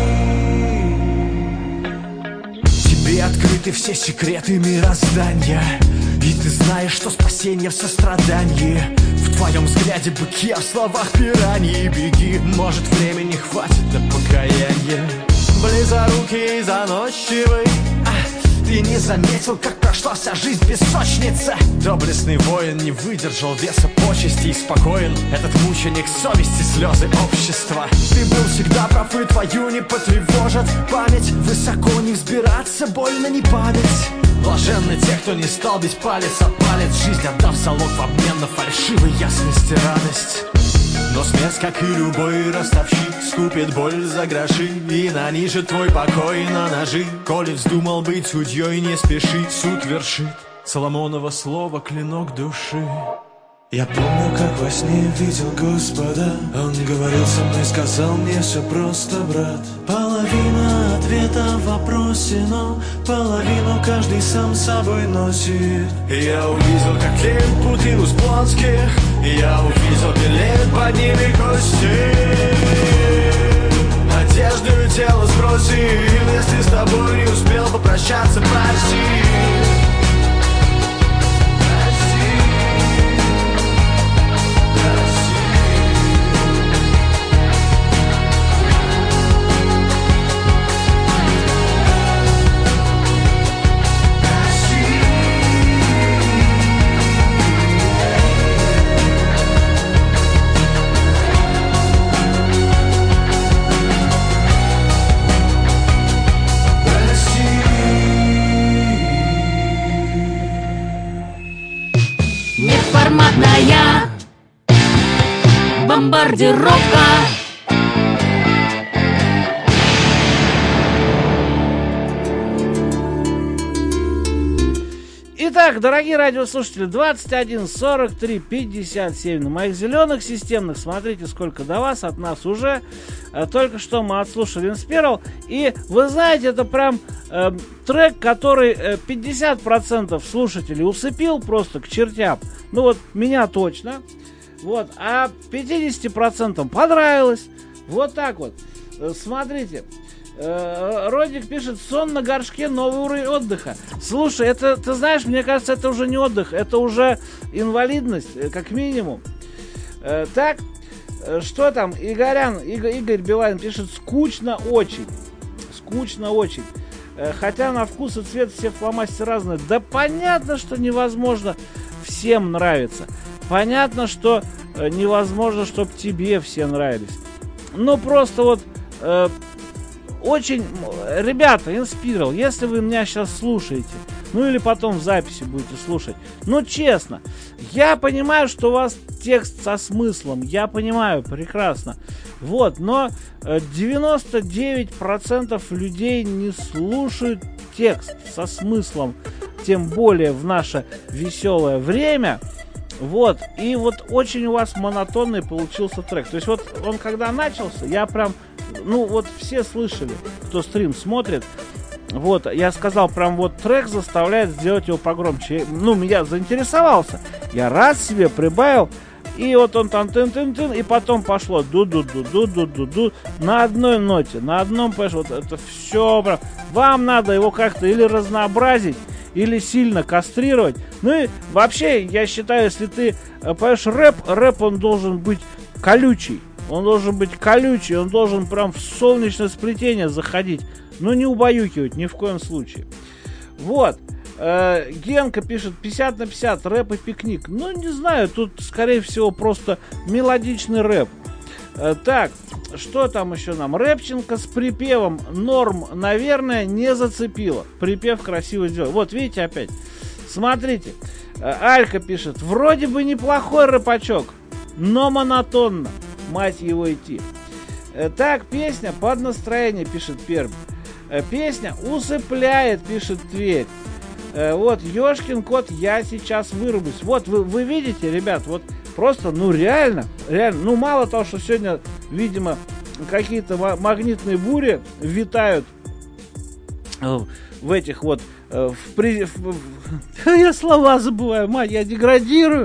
Тебе открыты все секреты мироздания, и ты знаешь, что спасение в сострадании. В твоем взгляде быки, а в словах пираньи. Беги, может времени хватит на покаяние. Близорукий и заносчивый, ты не заметил, как прошла вся жизнь песочница. Доблестный воин не выдержал веса почестей. Спокоен этот мученик совести, слезы общества. Ты был всегда прав, и твою не потревожат память. Высоко не взбираться, больно не падать. Блаженны те, кто не стал бить палец о палец, жизнь отдав залог в обмен на фальшивой ясность и радость. Но смерть, как и любой ростовщик, скупит боль за гроши и нанижет твой покой на ножи. Коли вздумал быть судьей, не спеши, суд вершит Соломонова слова клинок души. Я помню, как во сне видел Господа. Он говорил со мной, сказал мне все просто, брат. Половина ответа в вопросе, но половину каждый сам с собой носит. Я увидел, как тлеют путы у сплотских, я увидел, белеют под ними кости. Одежду и тело сбросил, если с тобой не успел попрощаться, прости. Неформатная бомбардировка. Итак, дорогие радиослушатели, 21 43 57 на моих зеленых системных. Смотрите, сколько до вас, от нас уже. Только что мы отслушали Inspiral. И вы знаете, это прям трек, который 50% слушателей усыпил просто к чертям. Ну вот, меня точно. Вот, а 50% понравилось. Вот так вот. Смотрите. Родик пишет: сон на горшке, новый уровень отдыха. Слушай, это, ты знаешь, мне кажется, это уже не отдых, это уже инвалидность, как минимум. Так, что там? Игорь Билайн пишет: скучно очень. Скучно очень. Хотя на вкус и цвет все фломастеры разные. Да понятно, что невозможно всем нравиться. Понятно, что невозможно, чтобы тебе все нравились. Ну просто вот... Очень, ребята, Inspiral, если вы меня сейчас слушаете, ну или потом в записи будете слушать, ну честно, я понимаю, что у вас текст со смыслом, я понимаю прекрасно, вот, но 99% людей не слушают текст со смыслом, тем более в наше веселое время. Вот, и вот очень у вас монотонный получился трек. То есть вот он когда начался, я прям, ну вот все слышали, кто стрим смотрит. Вот, я сказал, прям вот трек заставляет сделать его погромче. Ну, меня заинтересовался. Я раз себе прибавил, и вот он там тын-тын-тын, и потом пошло ду-ду-ду-ду-ду-ду-ду на одной ноте, на одном, понимаешь, вот это все прям. Вам надо его как-то или разнообразить, или сильно кастрировать. Ну и вообще, я считаю, если ты поешь рэп он должен быть колючий. Он должен быть колючий, он должен прям в солнечное сплетение заходить. Но не убаюкивать ни в коем случае. Вот. Генка пишет 50/50, рэп и пикник. Ну, не знаю, тут, скорее всего, просто мелодичный рэп. Так, что там еще нам? Рэпченко с припевом норм, наверное, не зацепило. Припев красиво сделал. Вот, видите, опять. Смотрите. Алька пишет, вроде бы неплохой рэпачок, но монотонно. Мать его идти. Так, песня под настроение, пишет Пермь. Песня усыпляет, пишет Тверь. Вот, ёшкин кот, я сейчас вырублюсь. Вот, вы видите, ребят, вот просто, ну реально, ну мало того, что сегодня, видимо, какие-то магнитные бури витают в этих вот, я слова забываю, мать, я деградирую.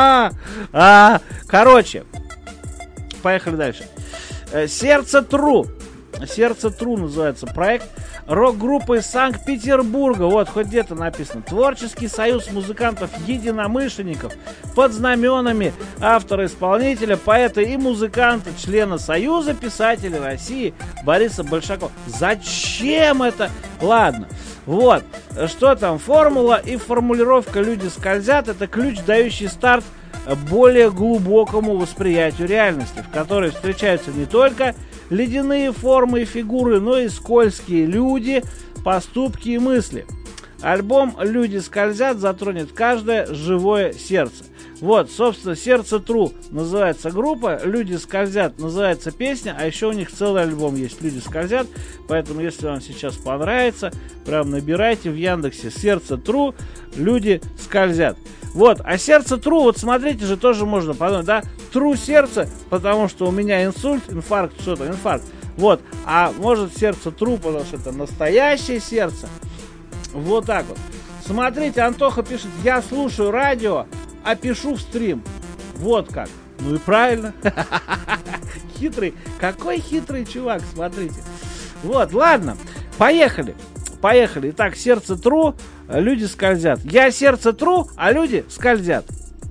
Короче, поехали дальше. Сердце Тру называется проект рок-группы из Санкт-Петербурга. Вот, хоть где-то написано. Творческий союз музыкантов-единомышленников под знаменами автора-исполнителя, поэта и музыканта, члена Союза писателей России Бориса Большакова. Зачем это? Ладно. Вот. Что там? Формула и формулировка «люди скользят» — это ключ, дающий старт более глубокому восприятию реальности, в которой встречаются не только ледяные формы и фигуры, но и скользкие люди, поступки и мысли. Альбом «Люди скользят» затронет каждое живое сердце. Вот, собственно, «Сердце Тру» называется группа, «Люди скользят» называется песня, а еще у них целый альбом есть «Люди скользят», поэтому, если вам сейчас понравится, прям набирайте в Яндексе «Сердце Тру», «Люди скользят». Вот, а «Сердце Тру», вот смотрите же, тоже можно подумать, да, Тру сердце, потому что у меня инфаркт, что-то, инфаркт. Вот, а может сердце Тру, потому что это настоящее сердце. Вот так вот. Смотрите, Антоха пишет, я слушаю радио, а пишу в стрим. Вот как. Ну и правильно. Хитрый. Какой хитрый чувак, смотрите. Вот, ладно, поехали. Поехали. Итак, «Сердце Тру», «Люди скользят». Я сердце тру, а люди скользят.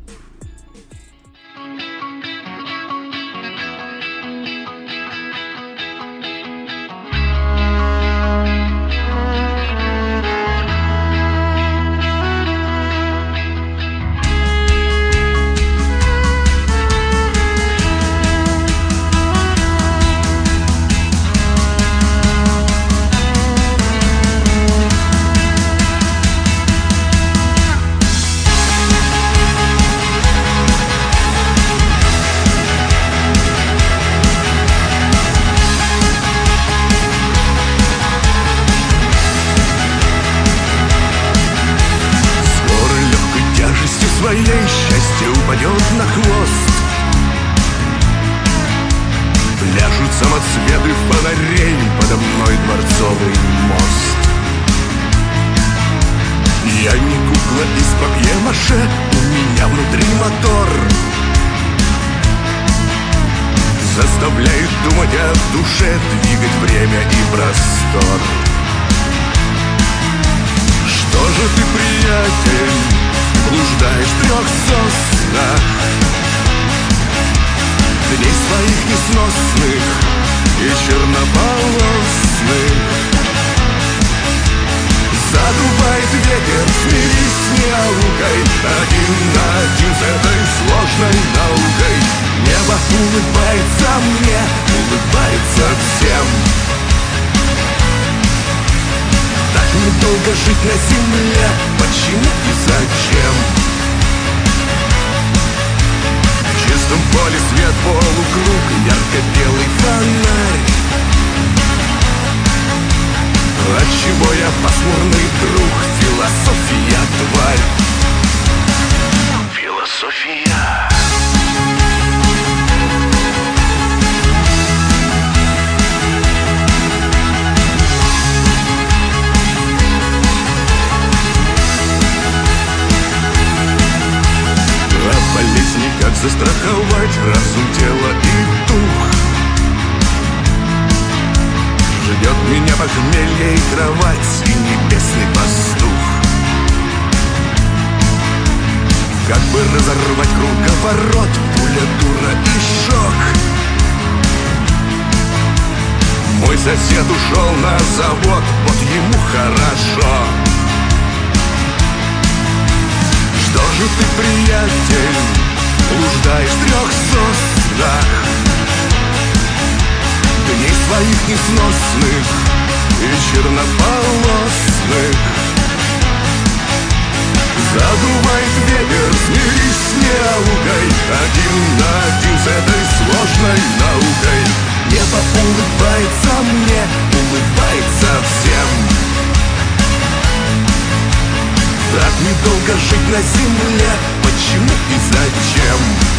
Счастье упадет на хвост. Пляшут самоцветы фонарей, подо мной дворцовый мост. Я не кукла из папье-маше, у меня внутри мотор заставляет думать о душе, двигать время и простор. Что же ты, приятель, блуждаешь в 3 соснах, дней своих несносных и чернополосных? Задувает ветер, смирись с неаукой, один на один с этой сложной наукой. Небо улыбается мне, улыбается всем. Так недолго жить на земле, почему и зачем? В чистом поле свет, полукруг, ярко-белый фонарь. Отчего я пасмурный друг, философия, тварь. Философия. Болезни, как застраховать разум, тело и дух. Ждет меня похмелье и кровать, и небесный пастух. Как бы разорвать круговорот, пуля, дура и шок. Мой сосед ушел на завод, вот ему хорошо. Что же ты, приятель, блуждаешь в 3 соснах, дней своих несносных и чернополосных? Задувает ветер, смирись с неукой, 1 на 1 с этой сложной наукой. Небо улыбается мне, улыбается всем. Так недолго жить на земле, почему и зачем?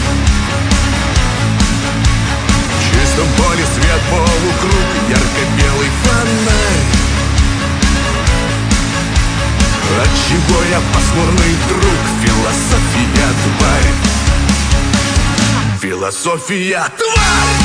В чистом поле свет полукруг, ярко-белый фонарь. Отчего я пасмурный друг? Философия тварь. Философия тварь.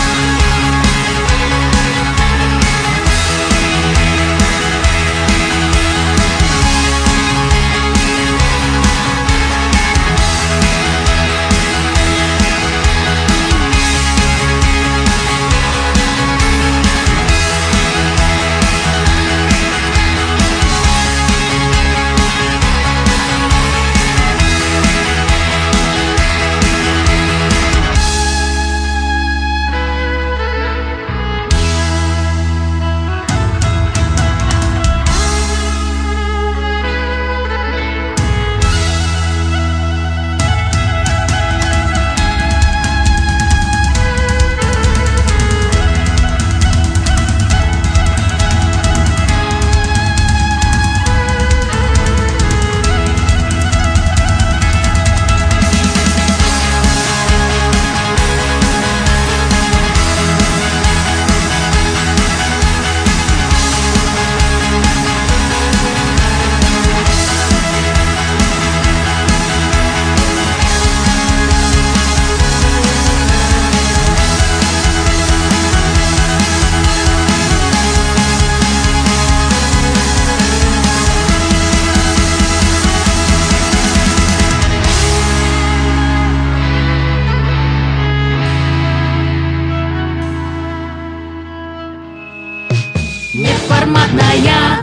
Неформатная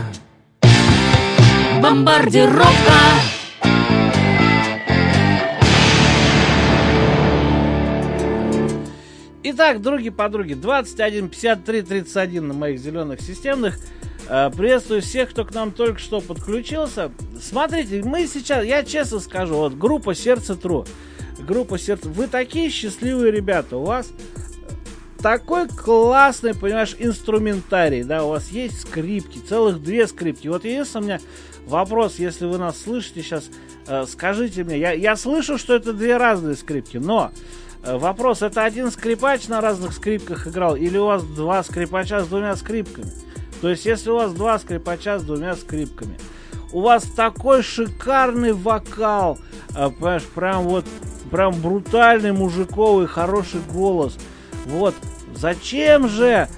бомбардировка. Итак, други-подруги, 21 53 31 на моих зеленых системных. Приветствую всех, кто к нам только что подключился. Смотрите, мы сейчас, я честно скажу, вот группа Сердце Тру. Группа Сердце. Вы такие счастливые ребята. У вас такой классный, понимаешь, инструментарий, да, у вас есть скрипки, целых 2 скрипки. Вот единственный у меня вопрос, если вы нас слышите сейчас, скажите мне, я слышу, что это 2 разные скрипки, но вопрос, это один скрипач на разных скрипках играл, или у вас 2 скрипача с 2 скрипками? То есть, если у вас 2 скрипача с 2 скрипками, у вас такой шикарный вокал, понимаешь, прям брутальный, мужиковый, хороший голос. Вот, зачем же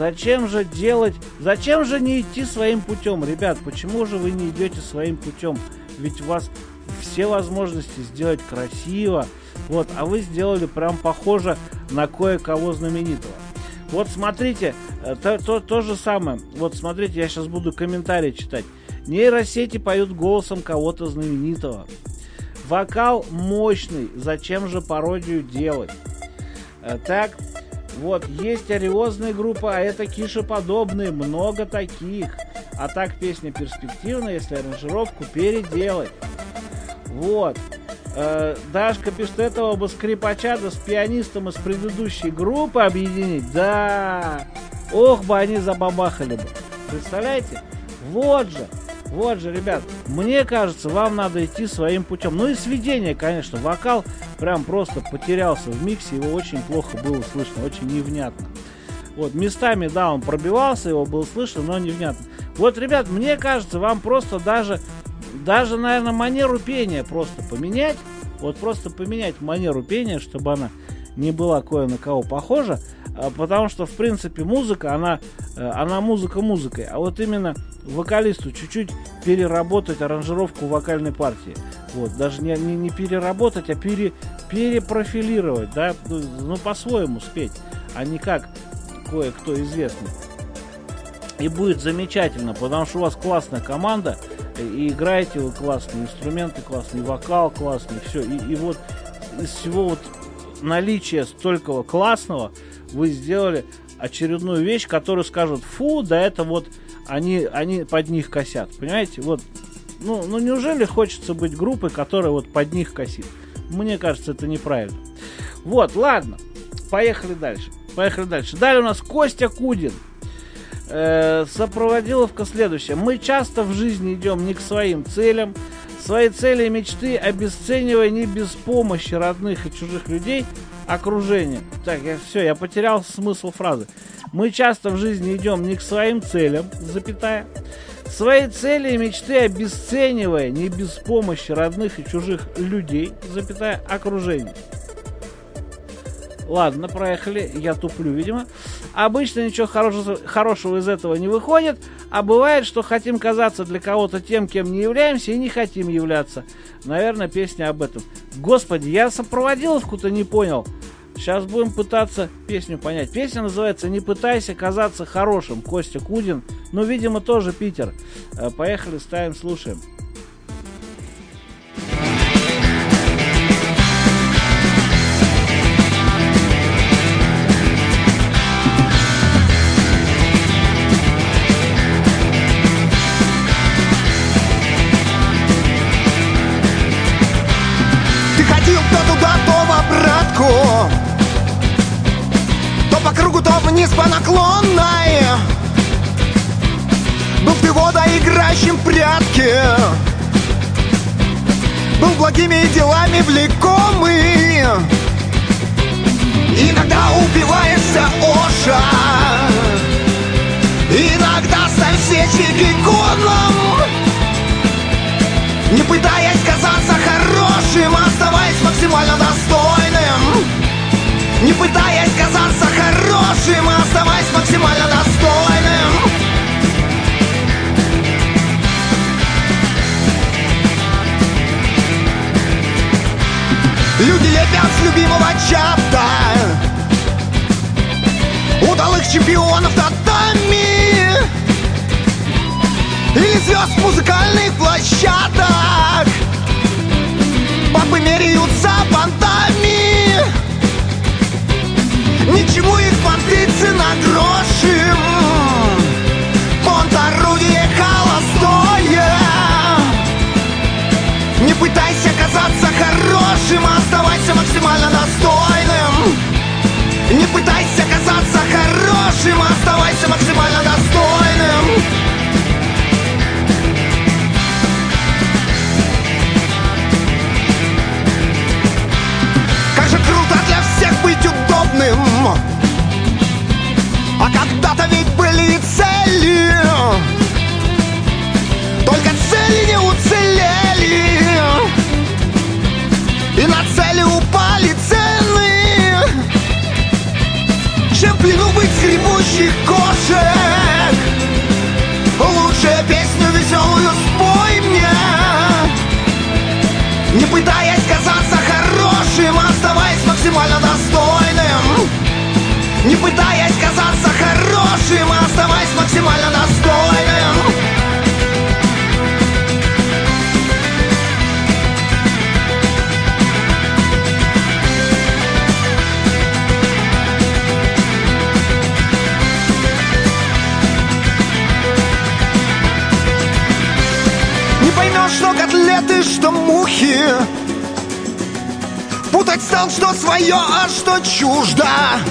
не идти своим путем, ребят, почему же вы не идете своим путем? Ведь у вас все возможности сделать красиво, вот, а вы сделали прям похоже на кое-кого знаменитого. Вот смотрите, то же самое, вот смотрите, я сейчас буду комментарии читать. Нейросети поют голосом кого-то знаменитого. Вокал мощный, зачем же пародию делать? Так, вот, есть ариозная группа, а это кишеподобные, много таких. А так песня перспективная, если аранжировку переделать. Вот. Дашка пишет, этого бы скрипача да с пианистом из предыдущей группы объединить. Да, ох бы они забабахали бы. Представляете? Вот же, ребят, мне кажется, вам надо идти своим путем. Ну и сведение, конечно, вокал прям просто потерялся в миксе, его очень плохо было слышно, очень невнятно. Вот, местами, да, он пробивался, его было слышно, но невнятно. Вот, ребят, мне кажется, вам просто даже, наверное, манеру пения просто поменять. Вот просто поменять манеру пения, чтобы она не была кое на кого похожа. Потому что, в принципе, музыка, она музыка музыкой. А вот именно вокалисту чуть-чуть переработать аранжировку вокальной партии. Вот, даже не переработать, а перепрофилировать, да, ну, по-своему спеть, а не как кое-кто известный. И будет замечательно, потому что у вас классная команда, и играете вы классные инструменты, классный вокал, классный, все. И вот из всего вот наличия столького классного вы сделали очередную вещь, которую скажут: фу, да это вот они под них косят. Понимаете? Вот, ну неужели хочется быть группой, которая вот под них косит? Мне кажется, это неправильно. Вот, ладно, поехали дальше. Далее у нас Костя Кудин. Сопроводиловка следующая. Мы часто в жизни идем не к своим целям. Свои цели и мечты обесценивая не без помощи родных и чужих людей, окружения. Так, я потерял смысл фразы. Мы часто в жизни идем не к своим целям, запятая. Свои цели и мечты обесценивая не без помощи родных и чужих людей, запятая, окружения. Ладно, проехали, я туплю, видимо. Обычно ничего хорошего из этого не выходит, а бывает, что хотим казаться для кого-то тем, кем не являемся, и не хотим являться. Наверное, песня об этом. Господи, я сопроводиловку-то не понял. Сейчас будем пытаться песню понять. Песня называется «Не пытайся казаться хорошим». Костя Кудин, ну, видимо, тоже Питер. Поехали, ставим, слушаем. То по кругу, то вниз по наклонной. Был ты водоиграющим в прятки, был благими делами влекомый. Иногда упиваешься Оша, иногда ставь свечи к иконам. Не пытаясь казаться хорошим, оставаясь максимально достойным. Не пытаясь казаться хорошим, оставаясь максимально достойным. Люди лепят с любимого чата удалых чемпионов татами или звезд музыкальных площадок. Папы меряются понтами, ничему их понты цена гроши. Понт орудие холостое. Не пытайся казаться хорошим, оставайся максимально достойным. Не пытайся казаться хорошим, оставайся максимально достойным. Как же круто для всех быть удобным. А когда-то ведь были цели, только цели не уцелели, и на цели упали цены. Чем в плену быть скребущих кошек, лучше песню веселую спой мне. Не пытаясь казаться хорошим, оставаясь максимально достойным. Не пытаясь казаться хорошим, оставаясь максимально достойным. Не поймешь, что котлеты, что мухи. Путать стал, что свое, а что чуждо.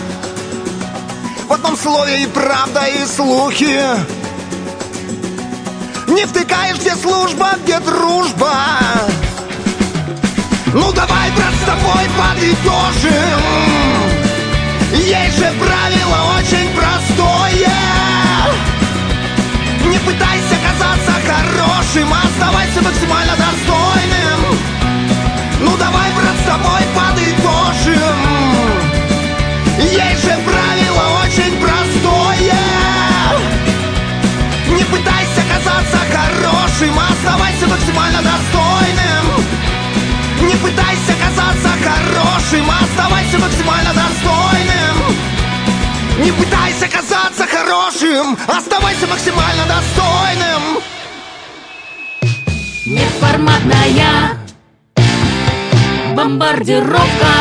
В одном слове и правда, и слухи. Не втыкаешь, где служба, где дружба. Ну давай, брат, с тобой подытожим. Есть же правило очень простое. Не пытайся казаться хорошим, оставайся максимально достойным. Ну давай, брат, с тобой подытожим. Есть же правило очень простое. Не пытайся казаться хорошим, оставайся максимально достойным. Не пытайся казаться хорошим, оставайся максимально достойным. Неформатная бомбардировка.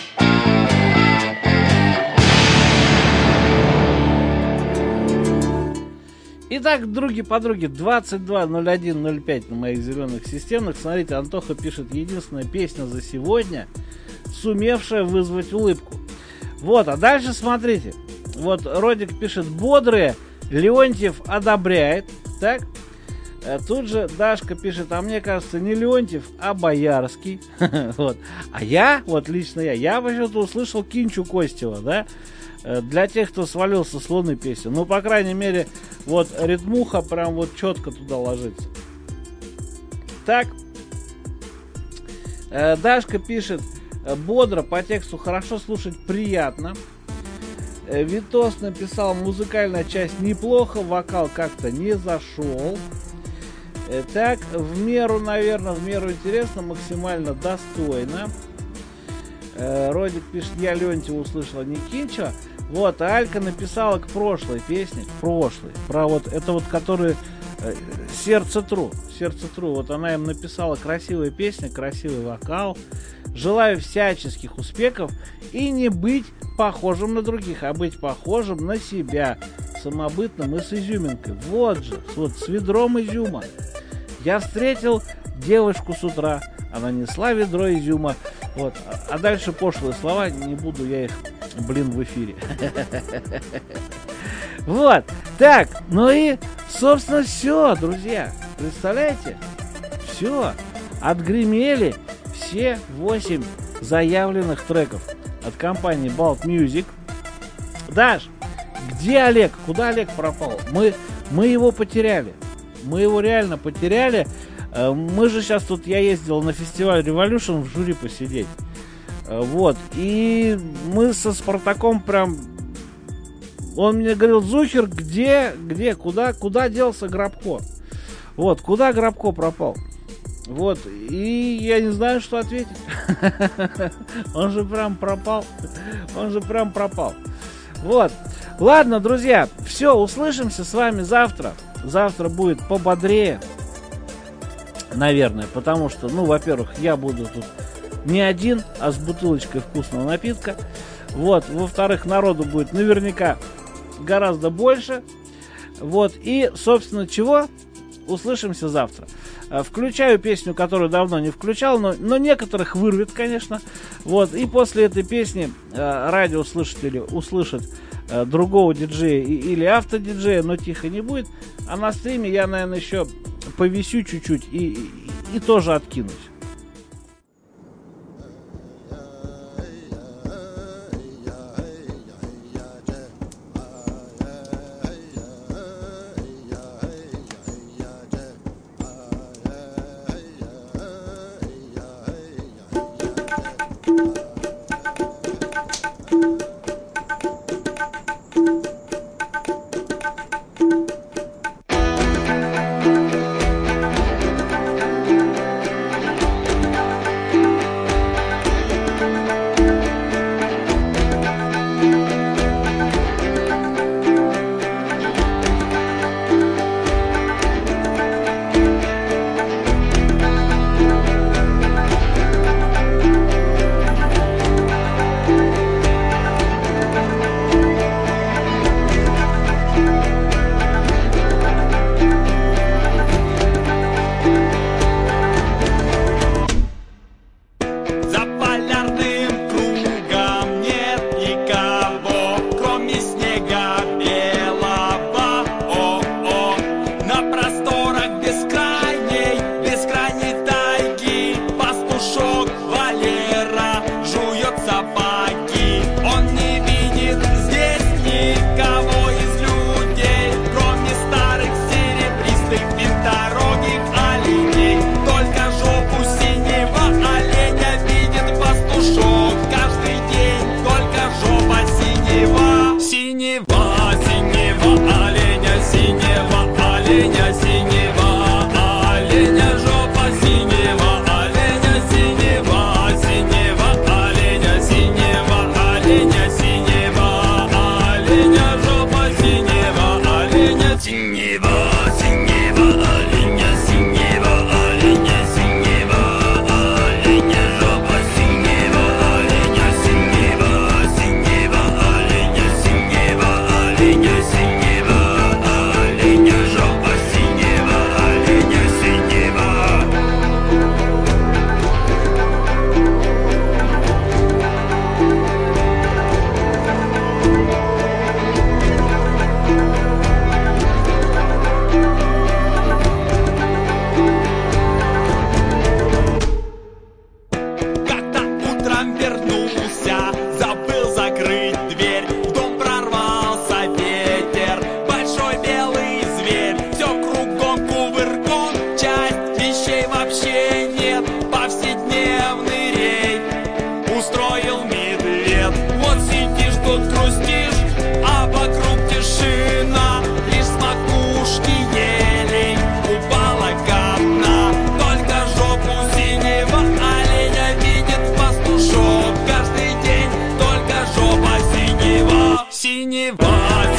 Итак, други-подруги, 22.01.05 на моих зеленых системах. Смотрите, Антоха пишет: единственная песня за сегодня, сумевшая вызвать улыбку. Вот, а дальше смотрите. Вот Родик пишет: бодрые, Леонтьев одобряет. Так, тут же Дашка пишет: а мне кажется, не Леонтьев, а Боярский. Вот. А я, вот лично я почему-то услышал Кинчу Костева, да? Для тех, кто свалился с луны песню. Ну, по крайней мере, вот ритмуха прям вот четко туда ложится. Так. Дашка пишет: бодро, по тексту хорошо слушать, приятно. Витос написал: музыкальная часть неплохо, вокал как-то не зашел. Так, в меру, наверное, в меру интересно, максимально достойно. Родик пишет: я Леонтьева услышала, не Кинча. Вот, а Алька написала к прошлой песне, про вот это вот, который Сердце Тру. Вот она им написала: красивая песня, красивый вокал. Желаю всяческих успехов и не быть похожим на других, а быть похожим на себя, самобытным и с изюминкой. Вот же, вот с ведром изюма. Я встретил девушку с утра, она несла ведро изюма. Вот, а дальше пошлые слова, не буду я их, в эфире. Вот, так, ну и, собственно, все, друзья. Представляете? Все, отгремели все 8 заявленных треков от компании Bald Music. Даш, где Олег? Куда Олег пропал? Мы его потеряли. Мы его реально потеряли. Мы же сейчас тут, я ездил на фестиваль Revolution в жюри посидеть. Вот. И мы со Спартаком прям... Он мне говорил: Зухер, где, куда делся Грабко? Вот, куда Грабко пропал? Вот, и я не знаю, что ответить. Он же прям пропал. Вот. Ладно, друзья, все, услышимся с вами завтра. Завтра будет пободрее, наверное, потому что, ну, во-первых, я буду тут не один, а с бутылочкой вкусного напитка. Вот, во-вторых, народу будет наверняка гораздо больше. Вот, и, собственно, чего? Услышимся завтра. Включаю песню, которую давно не включал, но некоторых вырвет, конечно. Вот, и после этой песни радиослушатели услышат другого диджея или автодиджея, но тихо не будет. А на стриме я, наверное, еще повисю чуть-чуть и тоже откинусь. Синего оленя, синего оленя, синего не важно.